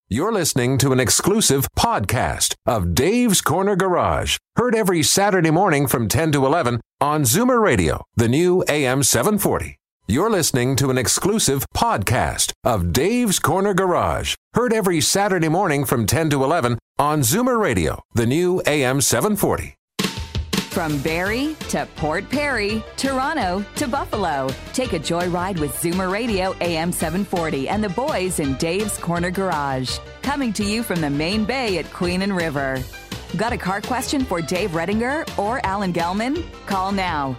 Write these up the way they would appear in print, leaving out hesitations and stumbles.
You're listening to an exclusive podcast of Dave's Corner Garage. Heard every Saturday morning from 10 to 11 on Zoomer Radio, the new AM 740. You're listening to an exclusive podcast of Dave's Corner Garage. Heard every Saturday morning from 10 to 11 on Zoomer Radio, the new AM 740. From Barrie to Port Perry, Toronto to Buffalo. Take a joyride with Zoomer Radio AM 740 and the boys in Dave's Corner Garage. Coming to you from the main bay at Queen and River. Got a car question for Dave Redinger or Alan Gelman? Call now,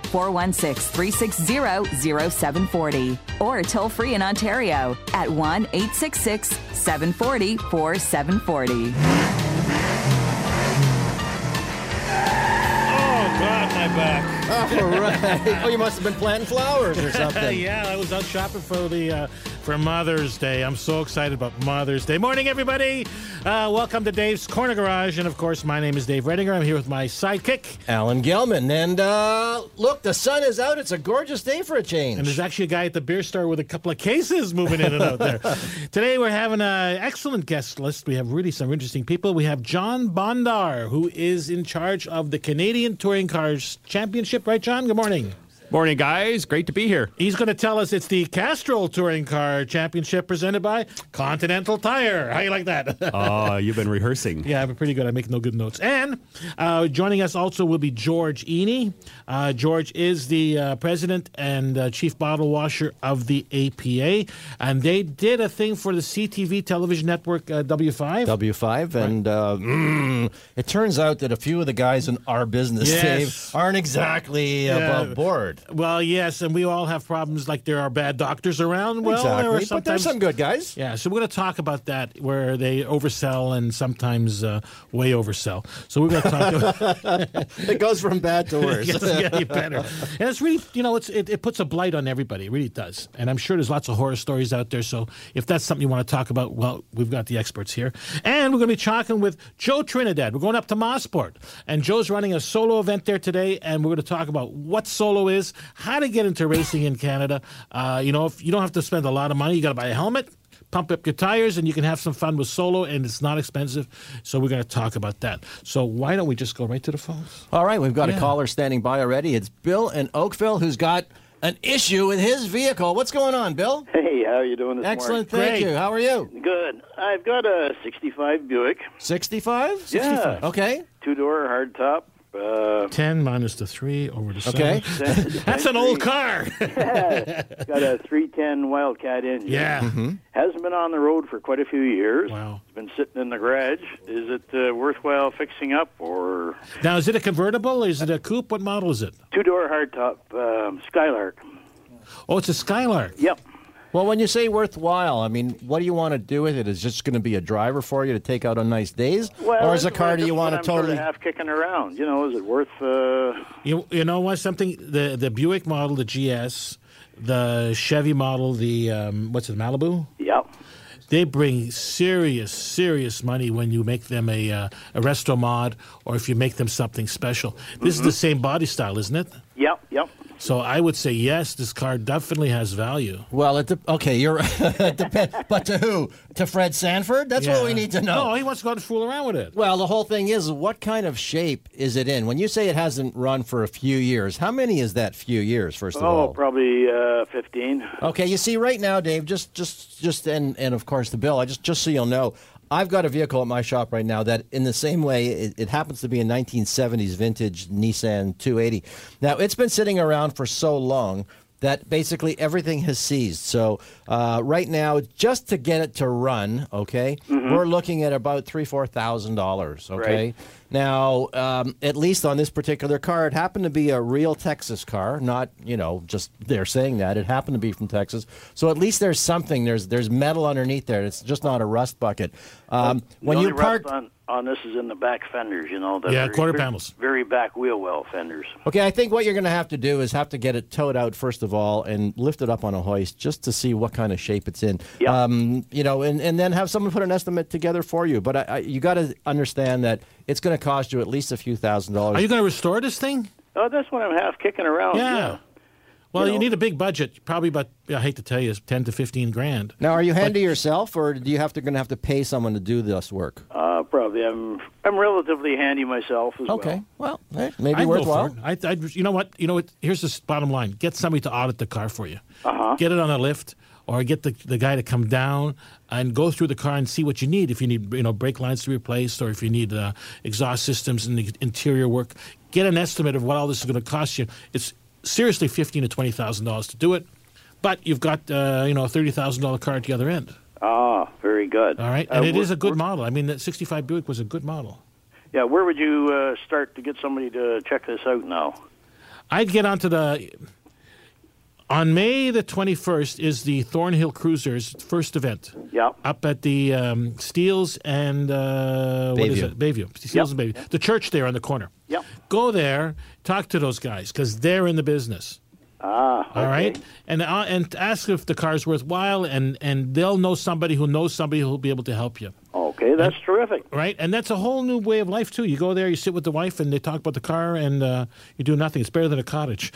416-360-0740. Or toll free in Ontario at 1-866-740-4740. God, my back. All right. Oh, you must have been planting flowers or something. Yeah, I was out shopping for Mother's Day. I'm so excited about Mother's Day. Morning, everybody. Welcome to Dave's Corner Garage. And, of course, my name is Dave Redinger. I'm here with my sidekick, Alan Gelman. And, look, the sun is out. It's a gorgeous day for a change. And there's actually a guy at the beer store with a couple of cases moving in and out there. Today, we're having an excellent guest list. We have really some interesting people. We have John Bondar, who is in charge of the Canadian Touring Cars Championship. Right, John? Good morning. Morning, guys. Great to be here. He's going to tell us it's the Castrol Touring Car Championship presented by Continental Tire. How you like that? Oh, you've been rehearsing. Yeah, I'm pretty good. I make no good notes. And joining us also will be George Eny. George is the president and chief bottle washer of the APA. And they did a thing for the CTV television network W5. W5. And it turns out that a few of the guys in our business, Dave, aren't exactly above board. Well, yes, and we all have problems like there are bad doctors around. Well, exactly, but there's some good guys. Yeah, so we're going to talk about that, where they oversell and sometimes way oversell. So we're going to talk about it goes from bad to worse. Yes, getting better. And it's really, it puts a blight on everybody. It really does. And I'm sure there's lots of horror stories out there. So if that's something you want to talk about, well, we've got the experts here. And we're going to be talking with Joe Trinidad. We're going up to Mosport. And Joe's running a solo event there today. And we're going to talk about what solo is, how to get into racing in Canada. If you don't have to spend a lot of money, you got to buy a helmet, pump up your tires, and you can have some fun with solo, and it's not expensive. So we're going to talk about that. So why don't we just go right to the phones? All right, we've got a caller standing by already. It's Bill in Oakville, who's got an issue with his vehicle. What's going on, Bill? Hey, how are you doing this morning? Excellent, thank you. How are you? Good. I've got a 65 Buick. 65? Yeah. Okay. Two-door hardtop. 10 minus the 3 over the 7. Okay. That's an old car. Yeah. Got a 310 Wildcat engine. Yeah. Mm-hmm. Hasn't been on the road for quite a few years. Wow. It's been sitting in the garage. Is it worthwhile fixing up or... Now, is it a convertible? Is it a coupe? What model is it? Two-door hardtop Skylark. Oh, it's a Skylark. Yep. Well, when you say worthwhile, I mean, what do you want to do with it? Is it just going to be a driver for you to take out on nice days? Well, or is it a car do you want to totally... half kicking around. Is it worth... You know what? Something, the Buick model, the GS, the Chevy model, the, Malibu? Yep. They bring serious money when you make them a resto mod or if you make them something special. This is the same body style, isn't it? Yep. So I would say, yes, this car definitely has value. Well, okay, you're it depends. But to who? To Fred Sanford? That's what we need to know. No, he wants to go out and fool around with it. Well, the whole thing is, what kind of shape is it in? When you say it hasn't run for a few years, how many is that few years, first of all? Oh, probably 15. Okay, you see, right now, Dave, just and of course the bill, just so you'll know, I've got a vehicle at my shop right now that, in the same way, it happens to be a 1970s vintage Nissan 280. Now, it's been sitting around for so long that basically everything has seized. So right now, just to get it to run, okay, we're looking at about $3,000-$4,000, okay? Right. Now, at least on this particular car, it happened to be a real Texas car, not, just they're saying that. It happened to be from Texas. So at least there's something. There's metal underneath there. It's just not a rust bucket. When you park on this is in the back fenders, quarter panels. Very back wheel well fenders. Okay, I think what you're going to have to do is have to get it towed out first of all and lift it up on a hoist just to see what kind of shape it's in. Yep. And then have someone put an estimate together for you. But you got to understand that it's going to cost you at least a few $1,000s. Are you going to restore this thing? Oh, that's when I'm half kicking around. Yeah. Well, you need a big budget. Probably about, I hate to tell you, 10 to 15 grand. Now, are you handy yourself, or do you going to have to pay someone to do this work? Probably. I'm relatively handy myself as well. Okay. Well, maybe I'd worthwhile. Go for it. You know what? Here's the bottom line. Get somebody to audit the car for you. Uh-huh. Get it on a lift, or get the guy to come down and go through the car and see what you need. If you need brake lines to be replaced, or if you need exhaust systems and the interior work, get an estimate of what all this is going to cost you. It's seriously $15,000 to $20,000 to do it, but you've got a $30,000 car at the other end. Ah, very good. All right, and it is a good model. I mean, that 65 Buick was a good model. Yeah, where would you start to get somebody to check this out now? I'd get onto on May the 21st is the Thornhill Cruisers first event. Yeah. Up at the Steeles and what is it? Bayview. Steeles and Bayview. The church there on the corner. Yeah. Go there, talk to those guys because they're in the business. Ah, okay. All right, and ask if the car's worthwhile, and they'll know somebody who'll be able to help you. Okay, that's terrific. Right, and that's a whole new way of life too. You go there, you sit with the wife, and they talk about the car, and you do nothing. It's better than a cottage.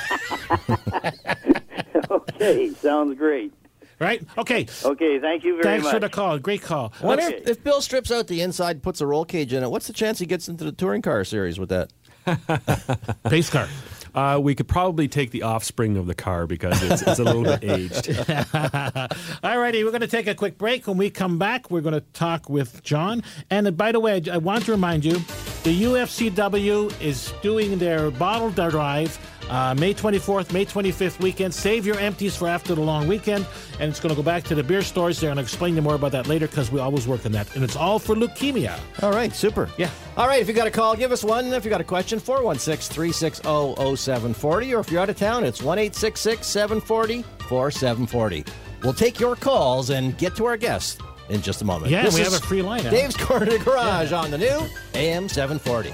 Okay, sounds great. Right? Okay. Okay, thank you very much. Thanks for the call. Great call. I wonder if Bill strips out the inside, puts a roll cage in it, what's the chance he gets into the touring car series with that? Pace car. We could probably take the offspring of the car because it's a little bit aged. All righty, we're going to take a quick break. When we come back, we're going to talk with John. And by the way, I want to remind you, the UFCW is doing their bottle drive May 24th, May 25th weekend. Save your empties for after the long weekend. And it's going to go back to the beer stores. They're going to explain to you more about that later because we always work on that. And it's all for leukemia. All right, super. Yeah. All right, if you got a call, give us one. If you got a question, 416-360-0740. Or if you're out of town, it's 1-866-740-4740. We'll take your calls and get to our guest in just a moment. Yeah, this we is have a free line. Dave's Corner Garage on the new AM 740.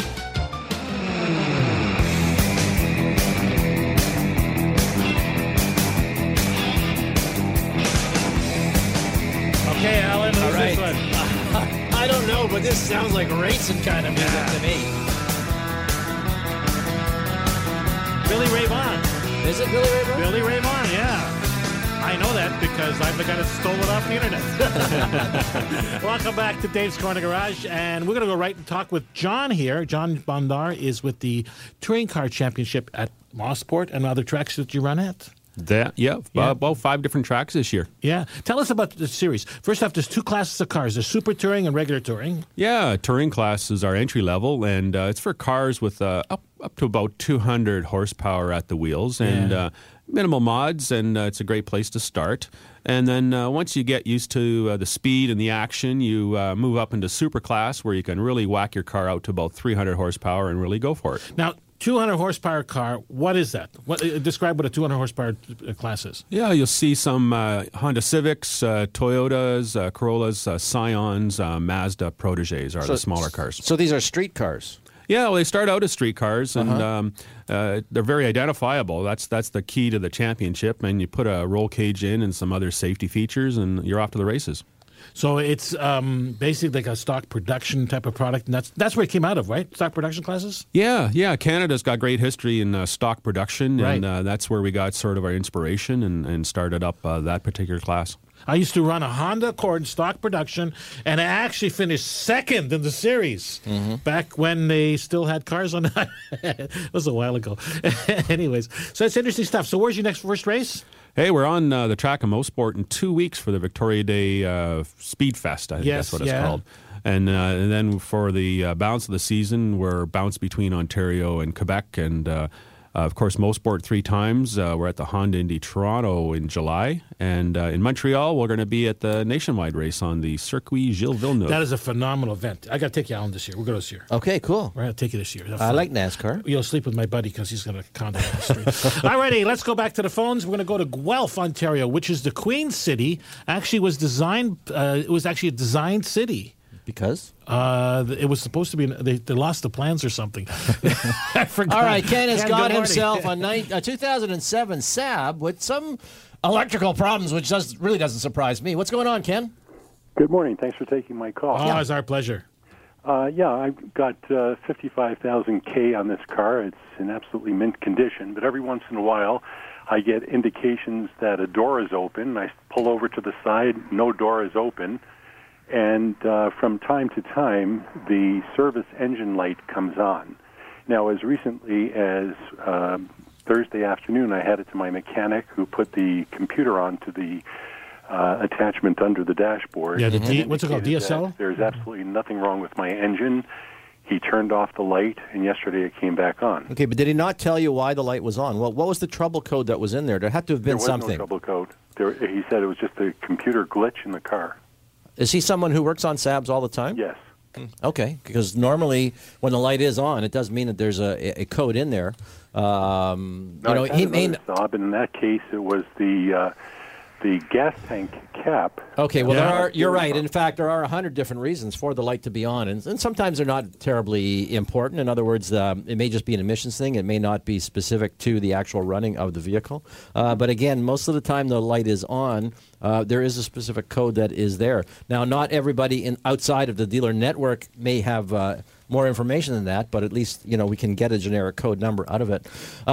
Okay, Alan, who's right. this one? I don't know, but this sounds like racing kind of music to me. Billy Ray Vaughan. Is it Billy Ray Vaughan? Billy Ray Vaughan, yeah. I know that because I'm the guy that stole it off the internet. Welcome back to Dave's Corner Garage, and we're going to go right and talk with John here. John Bondar is with the Touring Car Championship at Mossport and other tracks that you run at. About 5 different tracks this year. Yeah. Tell us about the series. First off, there's 2 classes of cars. There's Super Touring and regular Touring. Yeah, Touring class is our entry level, and it's for cars with up to about 200 horsepower at the wheels and minimal mods, and it's a great place to start. And then once you get used to the speed and the action, you move up into Super class where you can really whack your car out to about 300 horsepower and really go for it. Now, 200 horsepower car, what is that? Describe what a 200 horsepower class is. Yeah, you'll see some Honda Civics, Toyotas, Corollas, Scions, Mazda Proteges are the smaller cars. So these are street cars? Yeah, well, they start out as street cars, and they're very identifiable. That's the key to the championship, and you put a roll cage in and some other safety features, and you're off to the races. So it's basically like a stock production type of product, and that's where it came out of, right? Stock production classes? Yeah. Canada's got great history in stock production, right. And that's where we got sort of our inspiration and started up that particular class. I used to run a Honda Accord stock production, and I actually finished second in the series back when they still had cars on that. It was a while ago. Anyways, so it's interesting stuff. So where's your next first race? Hey, we're on the track of Mossport in 2 weeks for the Victoria Day Speed Fest. I think that's what it's called. And then for the balance of the season, we're bounced between Ontario and Quebec. And, of course, Mossport 3 times. We're at the Honda Indy Toronto in July. And in Montreal, we're going to be at the nationwide race on the Circuit Gilles Villeneuve. That is a phenomenal event. I got to take you, Alan, this year. We'll go this year. Okay, cool. We're going to take you this year. I like NASCAR. You'll sleep with my buddy because he's going to contact the street. All righty, let's go back to the phones. We're going to go to Guelph, Ontario, which is the Queen City. Actually, was designed. It was actually a designed city. Because? It was supposed to be. They lost the plans or something. I forgot. All right, Ken has got good himself a 2007 Saab with some electrical problems, which really doesn't surprise me. What's going on, Ken? Good morning. Thanks for taking my call. Oh, it's our pleasure. Yeah, I've got 55,000 K on this car. It's in absolutely mint condition, but every once in a while I get indications that a door is open. I pull over to the side, no door is open, and from time to time the service engine light comes on. Now, as recently as Thursday afternoon, I had it to my mechanic who put the computer onto the attachment under the dashboard. Yeah, what's it called, DSL? There's absolutely nothing wrong with my engine. He turned off the light, and yesterday it came back on. Okay, but did he not tell you why the light was on? Well, what was the trouble code that was in there? There had to have been something. There was no trouble code. He said it was just a computer glitch in the car. Is he someone who works on Saabs all the time? Yes. Okay, because normally when the light is on, it does mean that there's a code in there. No, he may. Saab, and in that case, it was the gas tank cap. Okay, well, you're right. In fact, there are 100 different reasons for the light to be on, and sometimes they're not terribly important. In other words, it may just be an emissions thing. It may not be specific to the actual running of the vehicle. But again, most of the time the light is on, there is a specific code that is there. Now, not everybody outside of the dealer network may have more information than that, but at least we can get a generic code number out of it.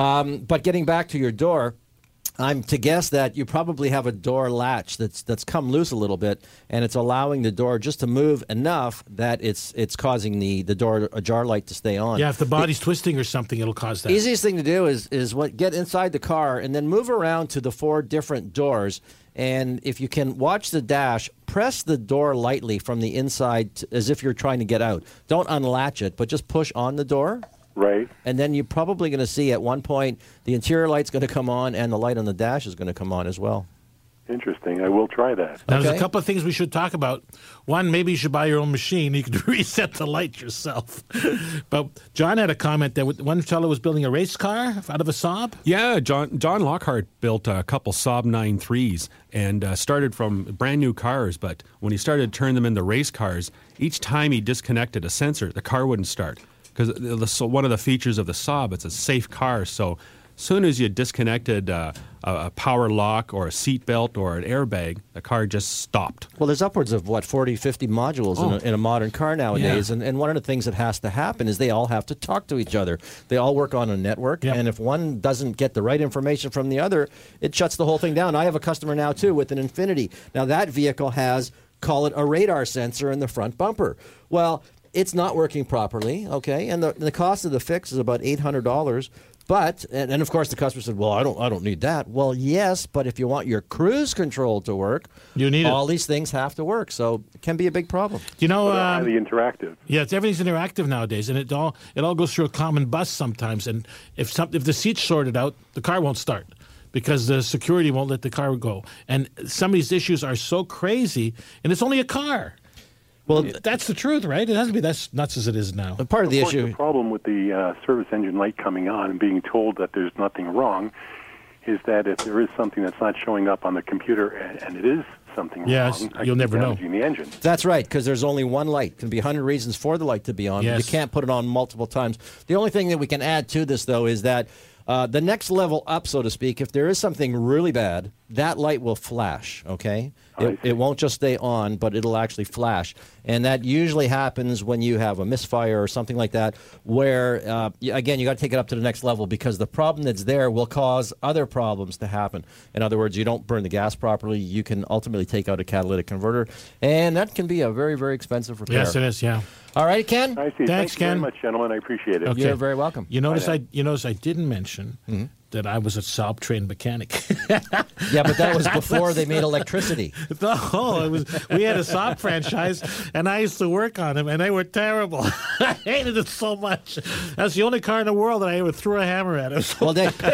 But getting back to your door, I'm to guess that you probably have a door latch that's come loose a little bit, and it's allowing the door just to move enough that it's causing the door ajar light to stay on. Yeah, if the body's twisting or something, it'll cause that. Easiest thing to do is get inside the car and then move around to the 4 different doors. And if you can watch the dash, press the door lightly from the inside as if you're trying to get out. Don't unlatch it, but just push on the door. Right. And then you're probably going to see at one point the interior light's going to come on and the light on the dash is going to come on as well. Interesting. I will try that. Now, there's a couple of things we should talk about. One, maybe you should buy your own machine. You can reset the light yourself. But John had a comment that one fellow was building a race car out of a Saab. Yeah, John Lockhart built a couple Saab 9.3s and started from brand new cars. But when he started to turn them into race cars, each time he disconnected a sensor, the car wouldn't start. Because one of the features of the Saab, it's a safe car. So as soon as you disconnected a power lock or a seat belt or an airbag, the car just stopped. Well, there's upwards of, 40, 50 modules in a modern car nowadays. Yeah. And one of the things that has to happen is they all have to talk to each other. They all work on a network. Yep. And if one doesn't get the right information from the other, it shuts the whole thing down. I have a customer now, too, with an Infiniti. Now, that vehicle has, call it a radar sensor in the front bumper. Well, it's not working properly, okay, and the cost of the fix is about $800. But and of course the customer said, "Well, I don't need that." Well, yes, but if you want your cruise control to work, you need all these things have to work. So it can be a big problem. Highly interactive. Yeah, everything's interactive nowadays, and it all goes through a common bus sometimes. And if the seat's sorted out, the car won't start, because the security won't let the car go. And some of these issues are so crazy, and it's only a car. Well, that's the truth, right? It hasn't been as nuts as it is now. Part of the issue. The problem with the service engine light coming on and being told that there's nothing wrong is that if there is something that's not showing up on the computer and it is something wrong, you'll never know. The engine. That's right, because there's only one light. It can be 100 reasons for the light to be on. Yes. You can't put it on multiple times. The only thing that we can add to this, though, is that the next level up, so to speak, if there is something really bad, that light will flash, okay? It won't just stay on, but it'll actually flash. And that usually happens when you have a misfire or something like that, where, again, you got to take it up to the next level, because the problem that's there will cause other problems to happen. In other words, you don't burn the gas properly, you can ultimately take out a catalytic converter, and that can be a very, very expensive repair. Yes, it is, yeah. All right, Ken? I see. Thanks, Ken. Very much, gentlemen. I appreciate it. Okay. You're very welcome. You notice I didn't mention that I was a Saab trained mechanic. Yeah, but that was before they made electricity. No, we had a Saab franchise, and I used to work on them, and they were terrible. I hated it so much. That's the only car in the world that I ever threw a hammer at. Well,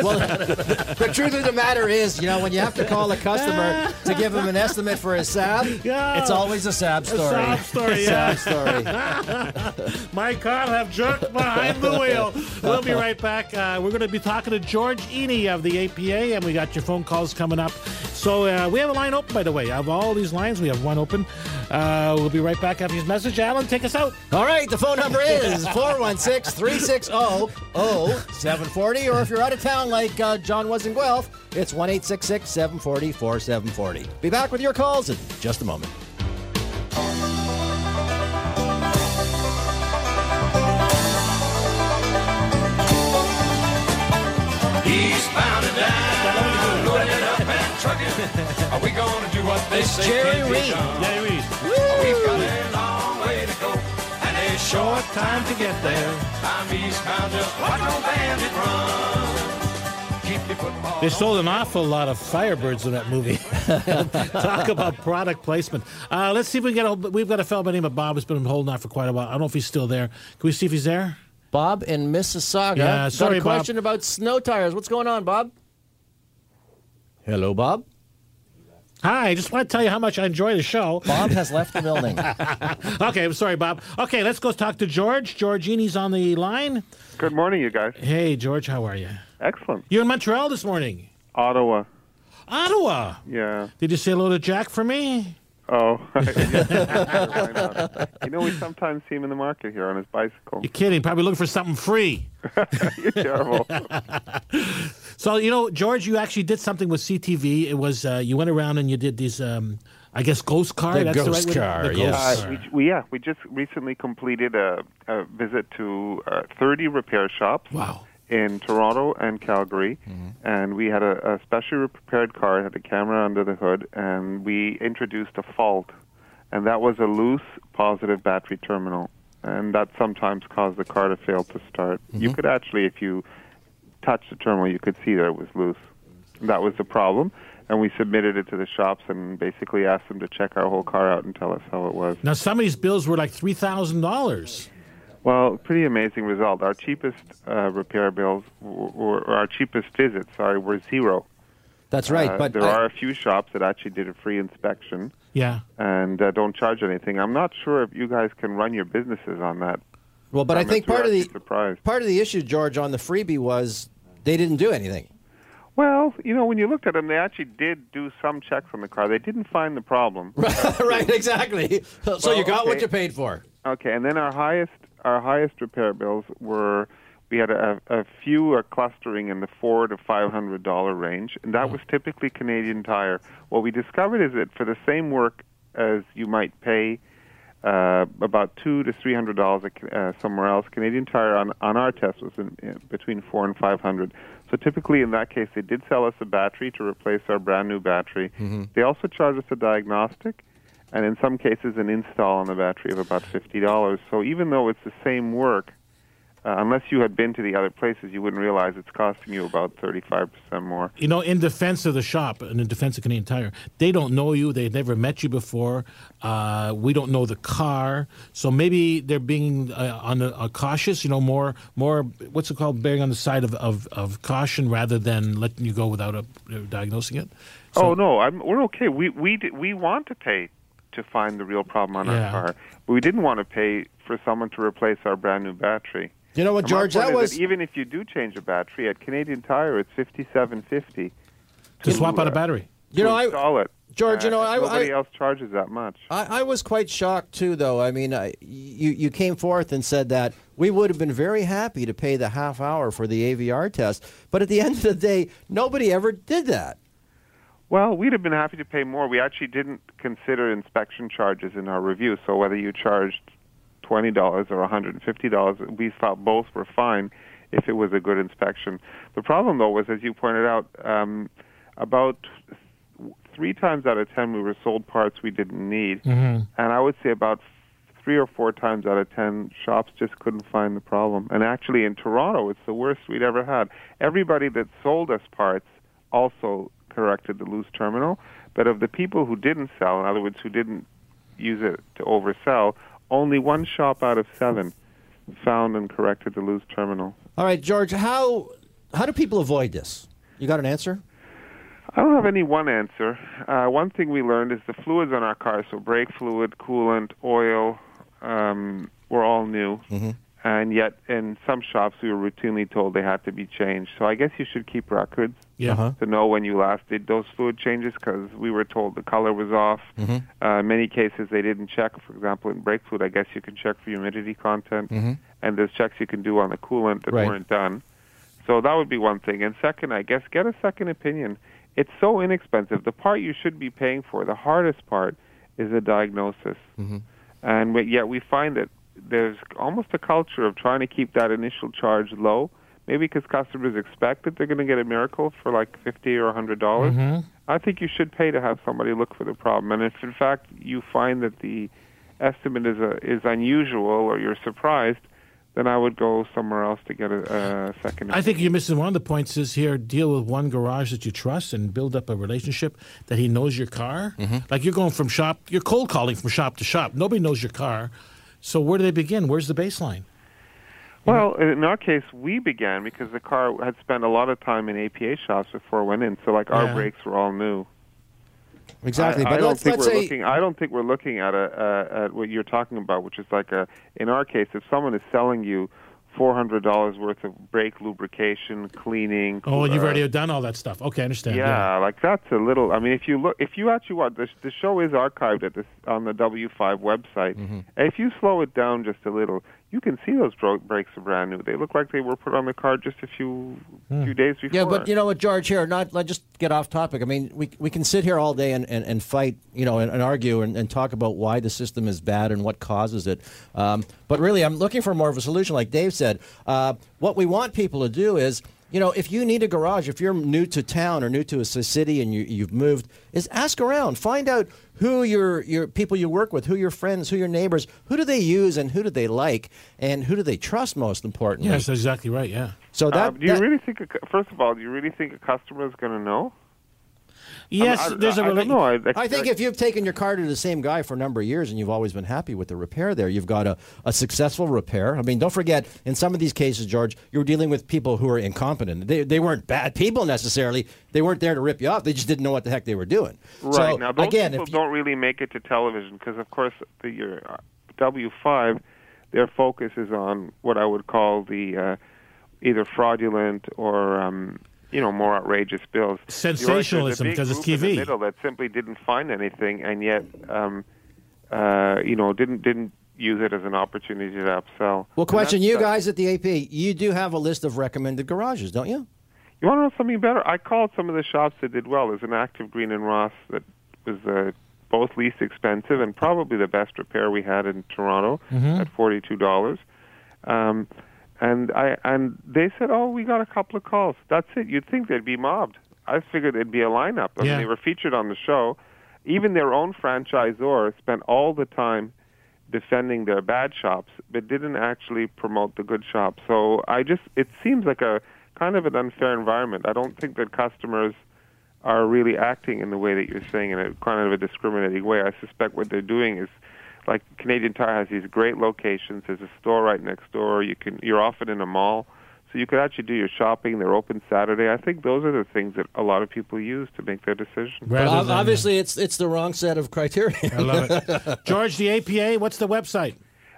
the truth of the matter is, when you have to call a customer to give him an estimate for his Saab, it's always a Saab story. A Saab story, yeah. Saab story. My car will have jerked behind the wheel. We'll be right back. We're going to be talking to George Eny of the APA, and we got your phone calls coming up. So we have a line open, by the way. Of all these lines, we have one open. We'll be right back after his message. Alan, take us out. All right, the phone number is 416-360-0740, or if you're out of town like John was in Guelph, it's 1-866-740-4740. Be back with your calls in just a moment. It's Jerry Reed. Jerry Reed. We've got a long way to go and a short time to get there. I'm eastbound, just watch no bandit run. Keep your football. They sold an awful lot of Firebirds in that movie. Talk about product placement. Let's see if we can get we've got a fellow by the name of Bob who's been holding out for quite a while. I don't know if he's still there. Can we see if he's there? Bob in Mississauga. Yeah, sorry, got a question about snow tires. What's going on, Bob? Hello, Bob. Hi, I just want to tell you how much I enjoy the show. Bob has left the building. Okay, I'm sorry, Bob. Okay, let's go talk to George. Georgini's on the line. Good morning, you guys. Hey, George, how are you? Excellent. You're in Montreal this morning. Ottawa. Ottawa? Yeah. Did you say hello to Jack for me? Oh, yeah, why not? You know, we sometimes see him in the market here on his bicycle. You're kidding. Probably looking for something free. You're terrible. So, you know, George, you actually did something with CTV. It was, you went around and you did these, I guess, ghost car. The That's ghost the right car, way? yes. We just recently completed a visit to 30 repair shops. Wow. In Toronto and Calgary, and we had a specially prepared car. It had a camera under the hood, and we introduced a fault, and that was a loose positive battery terminal, and that sometimes caused the car to fail to start. You could actually, if you touched the terminal, you could see that it was loose. That was the problem, and we submitted it to the shops and basically asked them to check our whole car out and tell us how it was. Now, some of these bills were like $3,000. Well, pretty amazing result. Our cheapest repair bills, or our cheapest visits, were zero. That's right. But there are a few shops that actually did a free inspection. Yeah. And don't charge anything. I'm not sure if you guys can run your businesses on that. Well, but I think part of the issue, George, on the freebie was they didn't do anything. Well, you know, when you looked at them, they actually did do some checks on the car. They didn't find the problem. Right, exactly. So you got what you paid for. Okay, and then our highest repair bills were, we had a few clustering in the $400 to $500 range, and that was typically Canadian Tire. What we discovered is that for the same work as you might pay about $200 to $300 somewhere else, Canadian Tire on our test was between $400 and $500. So typically in that case, they did sell us a battery to replace our brand new battery. They also charged us a diagnostic, and in some cases an install on the battery of about $50. So even though it's the same work, unless you had been to the other places, you wouldn't realize it's costing you about 35% more. You know, in defense of the shop and in defense of Canadian Tire, they don't know you. They've never met you before. We don't know the car. So maybe they're being cautious, you know, more what's it called, bearing on the side of caution rather than letting you go without diagnosing it. So, no, we're okay. We want to pay to find the real problem on our car. But we didn't want to pay for someone to replace our brand new battery. You know what, George? That was even if you do change a battery at Canadian Tire, it's $57.50 to swap out a battery. Install it. George, nobody else charges that much. I was quite shocked too, though. I mean, you came forth and said that we would have been very happy to pay the half hour for the AVR test, but at the end of the day, nobody ever did that. Well, we'd have been happy to pay more. We actually didn't consider inspection charges in our review, so whether you charged $20 or $150, we thought both were fine if it was a good inspection. The problem, though, was, as you pointed out, about 3 times out of 10 we were sold parts we didn't need, and I would say about 3 or 4 times out of 10 shops just couldn't find the problem. And actually in Toronto, it's the worst we'd ever had. Everybody that sold us parts also corrected the loose terminal, but of the people who didn't sell, in other words, who didn't use it to oversell, only 1 shop out of 7 found and corrected the loose terminal. All right, George, how do people avoid this? You got an answer? I don't have any one answer. One thing we learned is the fluids on our car, so brake fluid, coolant, oil, were all new. And yet in some shops we were routinely told they had to be changed. So I guess you should keep records to know when you last did those fluid changes, because we were told the color was off. In many cases they didn't check. For example, in brake fluid, I guess you can check for humidity content, and there's checks you can do on the coolant that weren't done. So that would be one thing. And second, I guess, get a second opinion. It's so inexpensive. The part you should be paying for, the hardest part, is a diagnosis. And yet we find that there's almost a culture of trying to keep that initial charge low, maybe because customers expect that they're going to get a miracle for like $50 or $100, I think you should pay to have somebody look for the problem. And if, in fact, you find that the estimate is unusual or you're surprised, then I would go somewhere else to get a second. I think you're missing one of the points is here, deal with one garage that you trust and build up a relationship that he knows your car. Mm-hmm. Like you're going from shop, you're cold calling from shop to shop. Nobody knows your car. So where do they begin? Where's the baseline? Well, in our case, we began because the car had spent a lot of time in APA shops before it went in. So, like, our brakes were all new. Exactly. I don't think we're looking at what you're talking about, which is like in our case, if someone is selling you $400 worth of brake lubrication, cleaning. Oh, and you've already done all that stuff. Okay, I understand. Yeah, like that's a little. I mean, if you actually watch the show is archived on the W5 website. Mm-hmm. And if you slow it down just a little, you can see those brakes are brand new. They look like they were put on the car just a few days before. Yeah, but you know what, George? Here, let's just get off topic. I mean, we can sit here all day and fight, and argue and talk about why the system is bad and what causes it. But really, I'm looking for more of a solution. Like Dave said, what we want people to do is, if you need a garage, if you're new to town or new to a city and you've moved, is ask around, find out who your people you work with, who your friends, who your neighbors, who do they use and who do they like, and who do they trust most importantly. Yes, that's exactly right. Yeah. So really think? First of all, do you really think a customer is going to know? Yes, there's a relationship. I think if you've taken your car to the same guy for a number of years and you've always been happy with the repair there, you've got a successful repair. I mean, don't forget, in some of these cases, George, you were dealing with people who are incompetent. They weren't bad people necessarily. They weren't there to rip you off. They just didn't know what the heck they were doing. Right. So, now, those people don't really make it to television because, of course, your W5, their focus is on what I would call the either fraudulent or... more outrageous bills. Sensationalism because it's TV. In the middle that simply didn't find anything, and yet, didn't use it as an opportunity to upsell. Well, question you guys at the AP: you do have a list of recommended garages, don't you? You want to know something better? I called some of the shops that did well. There's an Active Green and Ross that was both least expensive and probably the best repair we had in Toronto at $42. And they said, "Oh, we got a couple of calls. That's it." You'd think they'd be mobbed. I figured it'd be a lineup. I mean, they were featured on the show. Even their own franchisor spent all the time defending their bad shops, but didn't actually promote the good shops. So it seems like a kind of an unfair environment. I don't think that customers are really acting in the way that you're saying in a kind of a discriminating way. I suspect what they're doing is, like Canadian Tire has these great locations. There's a store right next door. You're often in a mall, so you could actually do your shopping. They're open Saturday. I think those are the things that a lot of people use to make their decision. Well, obviously, it's the wrong set of criteria. I love it. George, the APA, what's the website?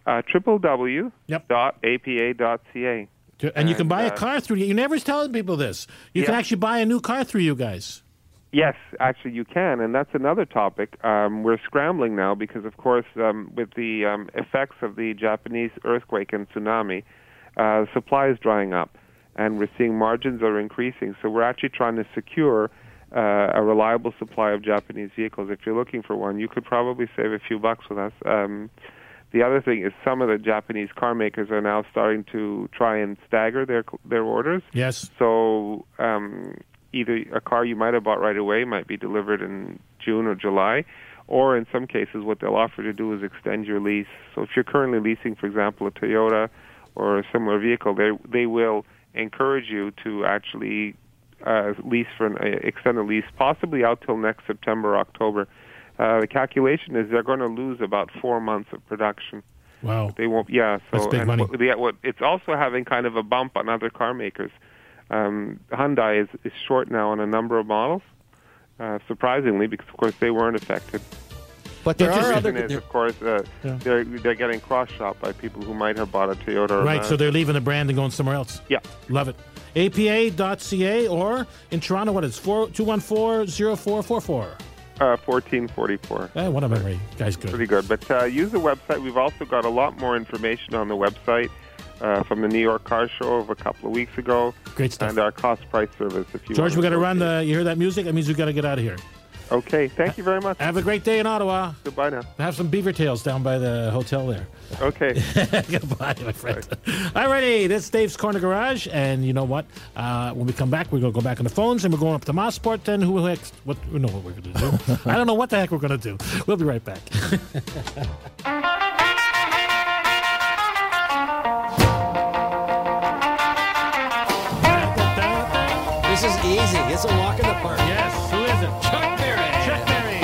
www.apa.ca. And you can buy a car through you. You never telling people this. You can actually buy a new car through you guys. Yes, actually you can, and that's another topic. We're scrambling now because, of course, with the effects of the Japanese earthquake and tsunami, supply is drying up, and we're seeing margins are increasing. So we're actually trying to secure a reliable supply of Japanese vehicles. If you're looking for one, you could probably save a few bucks with us. The other thing is some of the Japanese car makers are now starting to try and stagger their orders. Yes. So... either a car you might have bought right away might be delivered in June or July, or in some cases what they'll offer to do is extend your lease. So if you're currently leasing, for example, a Toyota or a similar vehicle, they will encourage you to actually extend the lease, possibly out till next September or October. The calculation is they're going to lose about 4 months of production. Wow. They won't. Yeah. So that's big money. It's also having kind of a bump on other car makers. Hyundai is short now on a number of models, surprisingly, because of course they weren't affected. But there are other. Of course, they're getting cross-shopped by people who might have bought a Toyota. Right, so they're leaving the brand and going somewhere else. Yeah, love it. APA.ca or in Toronto, what is 214-0444? 1444. What a memory, guys, good. Pretty good. But use the website. We've also got a lot more information on the website. From the New York Car Show of a couple of weeks ago. Great stuff. And our cost-price service. If you George, we got to run the... You hear that music? That means we got to get out of here. Okay, thank you very much. Have a great day in Ottawa. Goodbye now. Have some beaver tails down by the hotel there. Okay. Goodbye, my friend. All righty, this is Dave's Corner Garage, and you know what? When we come back, we're going to go back on the phones, and we're going up to Massport, and who next? We know what we're going to do. I don't know what the heck we're going to do. We'll be right back. This is easy. It's a walk in the park. Yes, who is it? Chuck Berry. Chuck Berry.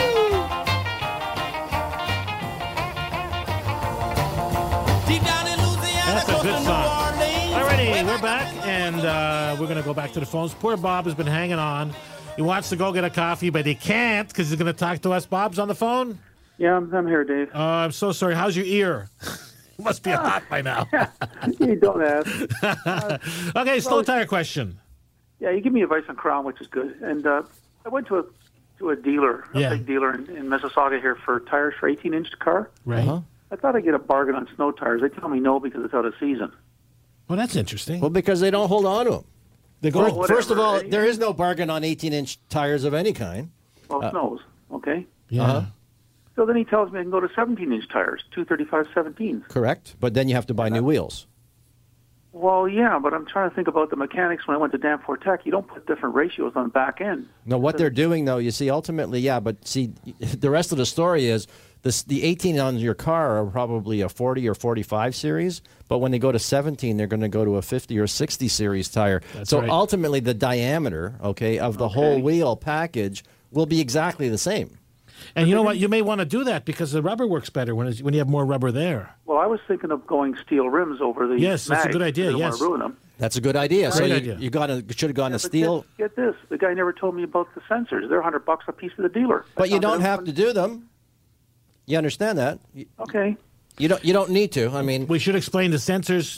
Deep down in Louisiana, That's a close good to New song. Orleans. Alrighty, we're back, and we're going to go back to the phones. Poor Bob has been hanging on. He wants to go get a coffee, but he can't because he's going to talk to us. Bob's on the phone? Yeah, I'm here, Dave. I'm so sorry. How's your ear? Must be hot by now. You don't ask. Okay, slow tire question. Yeah, you give me advice on Crown, which is good. And I went to a dealer, a Yeah. big dealer in Mississauga here for tires for 18-inch car. Right. I thought I'd get a bargain on snow tires. They tell me no because it's out of season. Well, that's interesting. Well, because they don't hold on to them. They go. First of all, whatever. there is no bargain on 18-inch tires of any kind. Well, it snows, okay? Yeah. So then he tells me I can go to 17-inch tires, 235 17s. Correct. But then you have to buy new wheels. Well, yeah, but I'm trying to think about the mechanics when I went to Danforth Tech. You don't put different ratios on the back end. No, what they're doing, though, you see, ultimately, yeah, but see, the rest of the story is the 18 on your car are probably a 40 or 45 series, but when they go to 17, they're going to go to a 50 or 60 series tire. That's so right. ultimately, the diameter, of the whole wheel package will be exactly the same. And you know what? You may want to do that because the rubber works better when you have more rubber there. Well, I was thinking of going steel rims over the Yes, that's a mags. good idea, I don't yes. want to ruin them. That's a good idea. Great so idea. you should have gone to But steel. Get this. The guy never told me about the sensors. They're $100 a piece to the dealer. But you don't have to do them. You understand that? Okay. You don't need to. I mean, We should explain the sensors.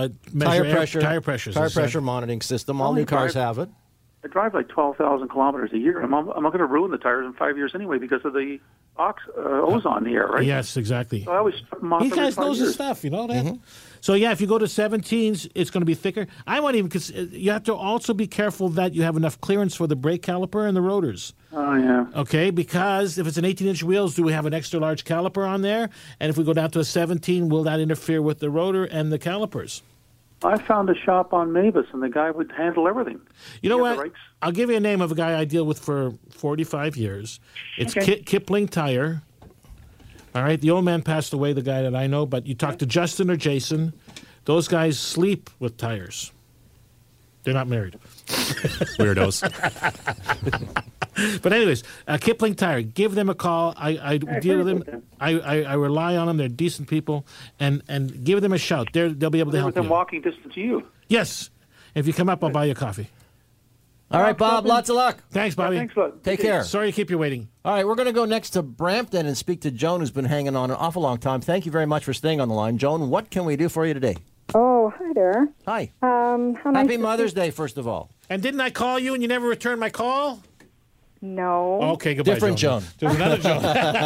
Tire pressures. tire pressure monitoring system. All new cars have it. I drive like 12,000 kilometers a year. I'm not going to ruin the tires in 5 years anyway because of the ozone in the air, right? Yes, exactly. So I always strip them off These every guys 5 knows years. his stuff, you know that? So, yeah, if you go to 17s, it's going to be thicker. I won't even, because you have to also be careful that you have enough clearance for the brake caliper and the rotors. Oh, yeah. Okay, because if it's an 18-inch wheels, do we have an extra large caliper on there? And if we go down to a 17, will that interfere with the rotor and the calipers? I found a shop on Mavis, and the guy would handle everything. You know He had what? the rights. I'll give you a name of a guy I deal with for 45 years. It's Okay. Kipling Tire. All right, the old man passed away, the guy that I know, but you talk to Justin or Jason. Those guys sleep with tires. They're not married. Weirdos. But anyways, Kipling Tire, give them a call. I deal with them. I rely on them. They're decent people, and give them a shout. They'll be able to They're help within you. walking distance to you. Yes, if you come up, I'll buy you a coffee. All right, Bob. Lots of luck. Thanks, Bobby. Thanks a lot. Take care. Sorry to keep you waiting. All right, we're going to go next to Brampton and speak to Joan, who's been hanging on an awful long time. Thank you very much for staying on the line. Joan, what can we do for you today? Oh, hi there. Hi. How nice Happy to Mother's see- Day, first of all. And didn't I call you and you never returned my call? No. Okay, goodbye, Different Joan. There's another Joan.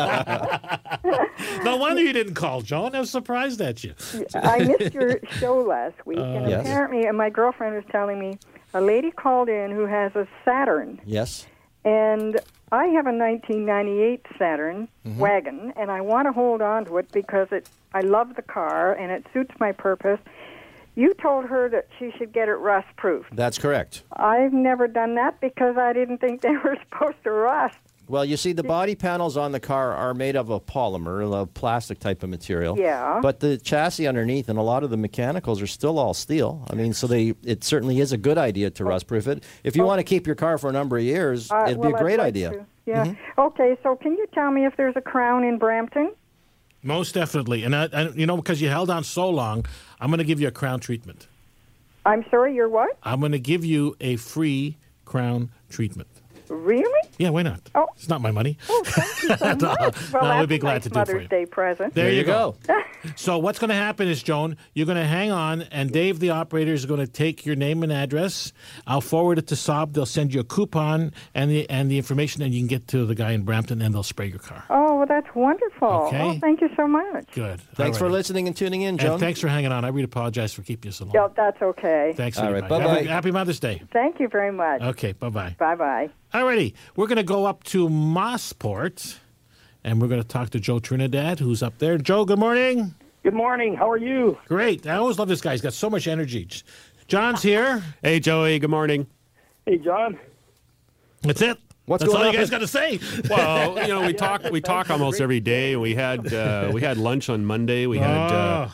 No wonder you didn't call, Joan. I was surprised at you. I missed your show last week, and Yes. apparently, my girlfriend was telling me a lady called in who has a Saturn, Yes. and I have a 1998 Saturn wagon, and I want to hold on to it because I love the car and it suits my purpose. You told her that she should get it rust-proof. That's correct. I've never done that because I didn't think they were supposed to rust. Well, you see, the body panels on the car are made of a polymer, a plastic type of material. Yeah. But the chassis underneath and a lot of the mechanicals are still all steel. I mean, so it certainly is a good idea to rust-proof it. If you want to keep your car for a number of years, it'd be a well, great I'd like idea. to. Yeah. Okay, so can you tell me if there's a Crown in Brampton? Most definitely. And, because you held on so long, I'm going to give you a crown treatment. I'm sorry, you're what? I'm going to give you a free crown treatment. Really? Yeah, why not? Oh. It's not my money. Oh, thank you so much. Well, No, that's we'd be a glad nice to do it for Mother's you. Day present. There you go. go. So what's going to happen is, Joan, you're going to hang on, and Dave, the operator, is going to take your name and address. I'll forward it to Saab. They'll send you a coupon and the information, and you can get to the guy in Brampton, and they'll spray your car. Oh, Oh, that's wonderful. Okay. Oh, thank you so much. Good. Thanks for listening and tuning in, Joan. And thanks for hanging on. I really apologize for keeping you so long. Yeah, that's okay. Thanks. All right, everybody. bye-bye. Happy Mother's Day. Thank you very much. Okay, bye-bye. Bye-bye. Alrighty, we're going to go up to Mossport, and we're going to talk to Joe Trinidad, who's up there. Joe, good morning. Good morning. How are you? Great. I always love this guy. He's got so much energy. John's here. Hey, Joey. Good morning. Hey, John. That's it. What's That's going all on? You guys got to say. Well, we talk almost every day. We had lunch on Monday. We had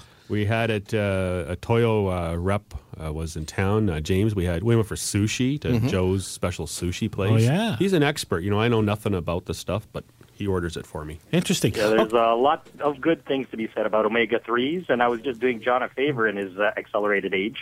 a Toyo rep was in town. James. We went for sushi to Joe's special sushi place. Oh yeah. He's an expert. I know nothing about the stuff, but he orders it for me. Interesting. Yeah, there's a lot of good things to be said about omega-3s, and I was just doing John a favor in his accelerated age.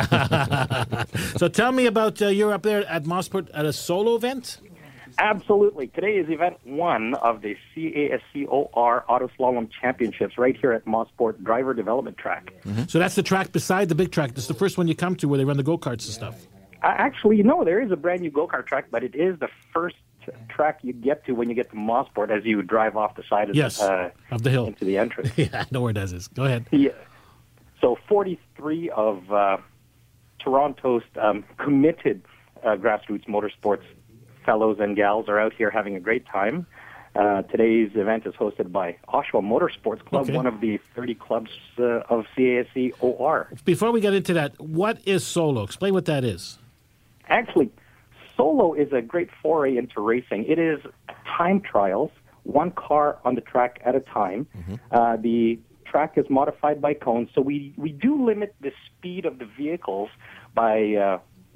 So tell me about you're up there at Mossport at a solo event? Absolutely. Today is event 1 of the CASCOR Auto Slalom Championships right here at Mossport Driver Development Track. So that's the track beside the big track. This is the first one you come to where they run the go-karts and stuff. Actually, no, there is a brand new go-kart track, but it is the first track you get to when you get to Mossport as you drive off the side of the hill into the entrance. Yeah, I know where that is. Go ahead. Yeah. So 43 of Toronto's committed grassroots motorsports fellows and gals are out here having a great time. Today's event is hosted by Oshawa Motorsports Club, one of the 30 clubs of CASC OR. Before we get into that, what is solo? Explain what that is. Actually, solo is a great foray into racing. It is time trials, one car on the track at a time. The track is modified by cones, so we do limit the speed of the vehicles by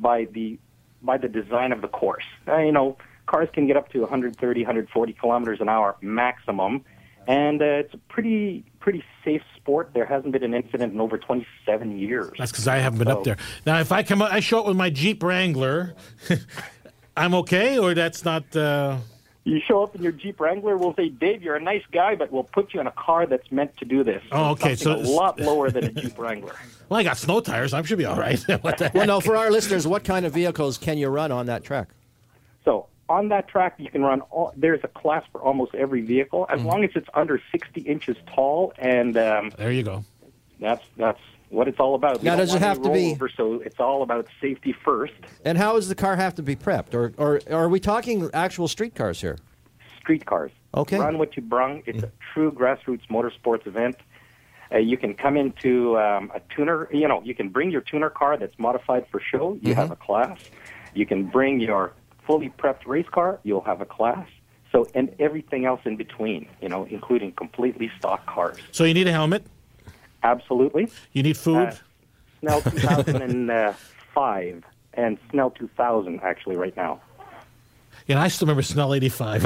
the design of the course. Cars can get up to 130, 140 kilometers an hour maximum, and it's a pretty safe sport. There hasn't been an incident in over 27 years. That's because I haven't been up there. Now, if I come up, I show up with my Jeep Wrangler, I'm okay, or that's not... You show up in your Jeep Wrangler, we'll say, Dave, you're a nice guy, but we'll put you in a car that's meant to do this. Oh, okay. So a lot lower than a Jeep Wrangler. Well, I got snow tires. I should be all right. What the heck? Well, no, for our listeners, what kind of vehicles can you run on that track? So on that track, you can run there's a class for almost every vehicle, as long as it's under 60 inches tall. And there you go. That's what it's all about. Now, does it have to be... So it's all about safety first. And how does the car have to be prepped? Or are we talking actual street cars here? Street cars. Okay. Run what you brung. It's a true grassroots motorsports event. You can come into a tuner. You can bring your tuner car that's modified for show. You have a class. You can bring your fully prepped race car. You'll have a class. So, and everything else in between, including completely stock cars. So you need a helmet? Absolutely. You need food? Snell 2005 and Snell 2000 actually right now. Yeah, I still remember Snell 85.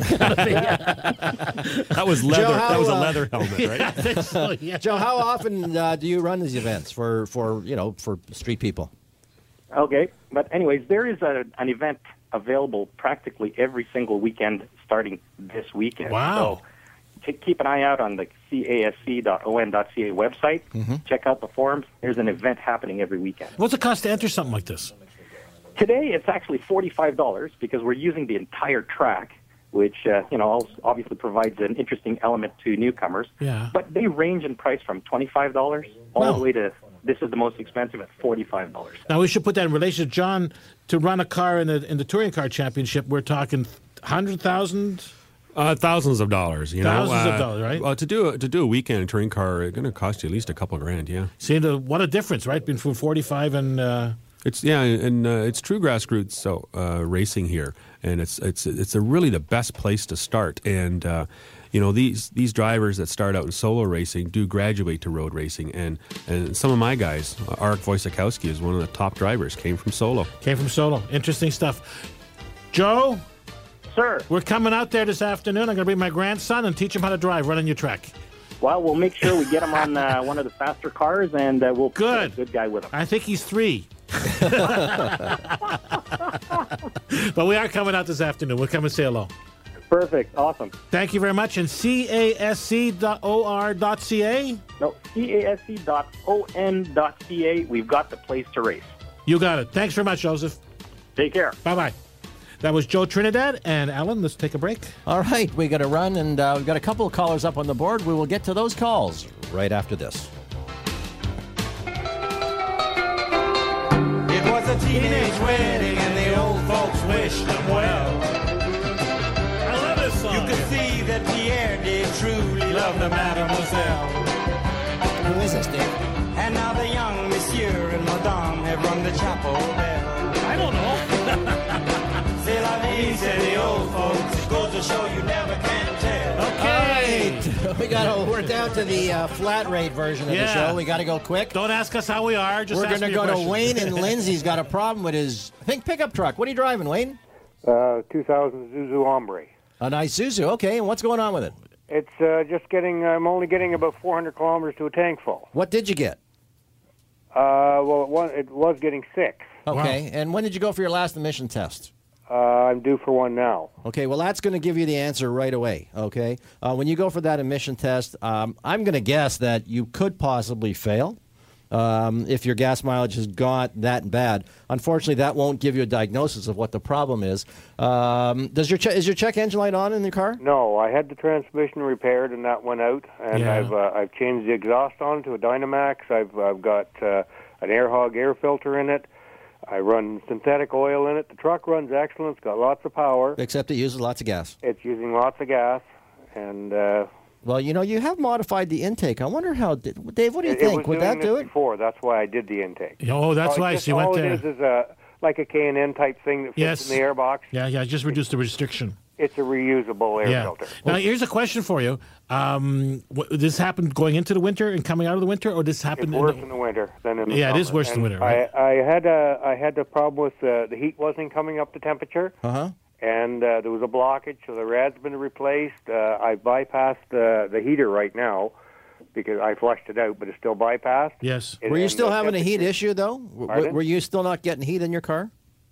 That was leather. Joe, that was a leather helmet, right? Yeah, I think so, yeah. Joe, how often do you run these events for street people? Okay, but anyways, there is an event available practically every single weekend starting this weekend. Wow. So keep an eye out on the casc.on.ca website. Check out the forums. There's an event happening every weekend. What's it cost to enter something like this? Today, it's actually $45 because we're using the entire track, which obviously provides an interesting element to newcomers. Yeah. But they range in price from $25 all the way to this is the most expensive at $45. Now we should put that in relation, John. To run a car in the touring car championship, we're talking 100,000. Thousands of dollars, Thousands of dollars, right? Well, to do a weekend touring car, it's going to cost you at least a couple grand, yeah. See, what a difference, right? Between 45 and it's true grassroots racing here, and it's really the best place to start. And these drivers that start out in solo racing do graduate to road racing, and some of my guys, Arek Wojciechowski is one of the top drivers, came from solo. Interesting stuff. Joe. Sir. We're coming out there this afternoon. I'm going to bring my grandson and teach him how to drive, running your track. Well, we'll make sure we get him on one of the faster cars, and we'll put a good guy with him. I think he's 3. But we are coming out this afternoon. We'll come and say hello. Perfect. Awesome. Thank you very much. And casc.or.ca? No, casc.on.ca. We've got the place to race. You got it. Thanks very much, Joseph. Take care. Bye-bye. That was Joe Trinidad and Alan. Let's take a break. All right, we got to run, and we've got a couple of callers up on the board. We will get to those calls right after this. It was a teenage wedding and the old folks wished them well. I love this song. You could see that Pierre did truly love the mademoiselle. Who is this, Dave? And now the young monsieur and madame have rung the chapel bell. I don't know. C'est la vie, say the old folks. It goes to show you never can tell. Okay. We're down to the flat rate version of the show. We got to go quick. Don't ask us how we are. Just We're ask going to me a go to question. Wayne, and Lindsay's got a problem with his pickup truck. What are you driving, Wayne? 2000 Zuzu Hombre. A nice Zuzu. Okay, and what's going on with it? It's just getting. I'm only getting about 400 kilometers to a tank full. What did you get? Well, it was getting 6. Okay, and when did you go for your last emission test? I'm due for one now. Okay, well, that's going to give you the answer right away, okay? When you go for that emission test, I'm going to guess that you could possibly fail if your gas mileage has got that bad. Unfortunately, that won't give you a diagnosis of what the problem is. Is your check engine light on in the car? No, I had the transmission repaired, and that went out. And I've changed the exhaust on to a Dynamax. I've got an AirHog air filter in it. I run synthetic oil in it. The truck runs excellent. It's got lots of power. Except it uses lots of gas. It's using lots of gas. And well, you have modified the intake. I wonder how, Dave, what do you think? Would that do it? Before. That's why I did the intake. Oh, that's why. So you went there. All it is like a K&N type thing that fits in the air box. Yeah, just reduce the restriction. It's a reusable air filter. Now, here's a question for you. This happened going into the winter and coming out of the winter, or this happened? It's worse in the winter than in the summer. it is worse in the winter. Right? I had the problem with the heat wasn't coming up to temperature. And there was a blockage, so the rad's been replaced. I bypassed the heater right now because I flushed it out, but it's still bypassed. Yes. Were you still having a heat issue, though? Were you still not getting heat in your car?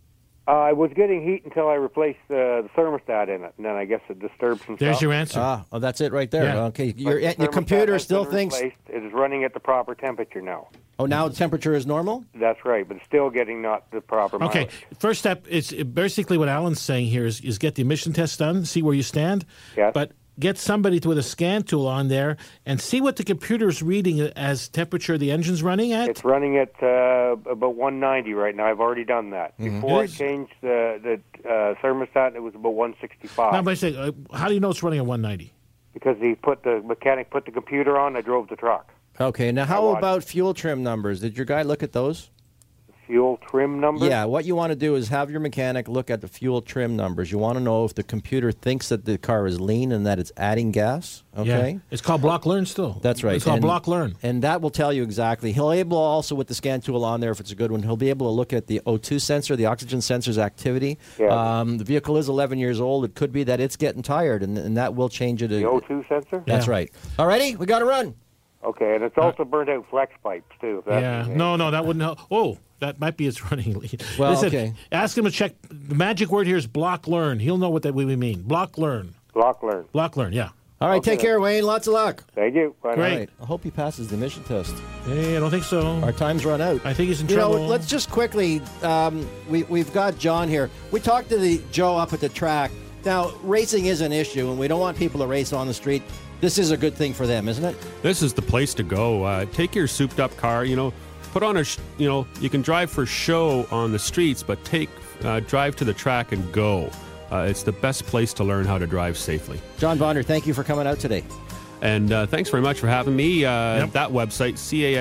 I was getting heat until I replaced the thermostat in it, and then I guess it disturbed some There's stuff. your answer. That's it right there. Yeah. Okay, your computer still thinks... It is running at the proper temperature now. Oh, now the temperature is normal? That's right, but it's still getting not the proper mileage. Okay, first step is basically what Alan's saying here is get the emission test done, see where you stand. Yes. But get somebody with a scan tool on there and see what the computer's reading as temperature the engine's running at. It's running at about 190 right now. I've already done that. Before I changed the thermostat, it was about 165. Now, but I say, how do you know it's running at 190? Because the mechanic put the computer on, I drove the truck. Okay, now how about fuel trim numbers? Did your guy look at those? Fuel trim numbers? Yeah, what you want to do is have your mechanic look at the fuel trim numbers. You want to know if the computer thinks that the car is lean and that it's adding gas. Okay? Yeah. It's called Block Learn still. That's right. It's called Block Learn. And that will tell you exactly. He'll able also, with the scan tool on there, if it's a good one, he'll be able to look at the O2 sensor, the oxygen sensor's activity. Yeah. The vehicle is 11 years old. It could be that it's getting tired, and that will change it. The O2 sensor? That's right. All righty, we got to run. Okay, and it's also burnt out flex pipes, too. No, that wouldn't help. Oh, that might be its running lead. Well, Listen, okay. Ask him to check. The magic word here is Block Learn. He'll know what that we mean. Block Learn. Block Learn. Block Learn, yeah. All right, take care, Wayne. Lots of luck. Thank you. Bye. Great. All right. I hope he passes the emission test. Hey, I don't think so. Our time's run out. I think he's in trouble. Let's just quickly, we've got John here. We talked to Joe up at the track. Now, racing is an issue, and we don't want people to race on the street. This is a good thing for them, isn't it? This is the place to go. Take your souped-up car, put on you can drive for show on the streets, but drive to the track and go. It's the best place to learn how to drive safely. John Bonder, thank you for coming out today. And thanks very much for having me. That website,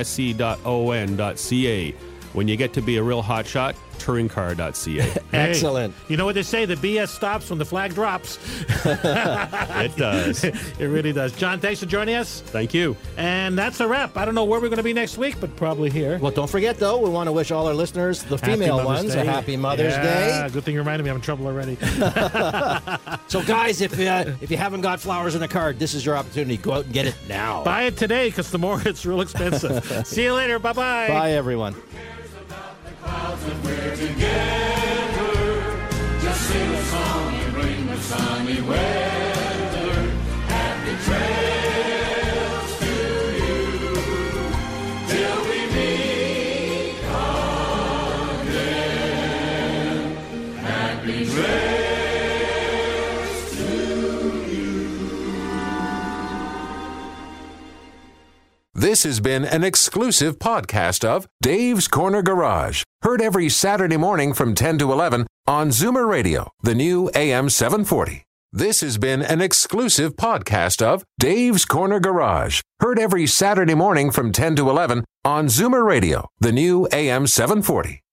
casc.on.ca. When you get to be a real hotshot, touringcar.ca. Excellent. You know what they say? The BS stops when the flag drops. It does. It really does. John, thanks for joining us. Thank you. And that's a wrap. I don't know where we're going to be next week, but probably here. Well, don't forget, though, we want to wish all our listeners, the female ones, a happy Mother's Day. Good thing you reminded me. I'm in trouble already. So, guys, if you haven't got flowers in a card, this is your opportunity. Go out and get it now. Buy it today, because tomorrow it's real expensive. See you later. Bye-bye. Bye, everyone. And we're together. Just sing a song and bring the sunny weather. Happy trails to you till we meet again. Happy trails. This has been an exclusive podcast of Dave's Corner Garage. Heard every Saturday morning from 10 to 11 on Zoomer Radio, the new AM 740. This has been an exclusive podcast of Dave's Corner Garage. Heard every Saturday morning from 10 to 11 on Zoomer Radio, the new AM 740.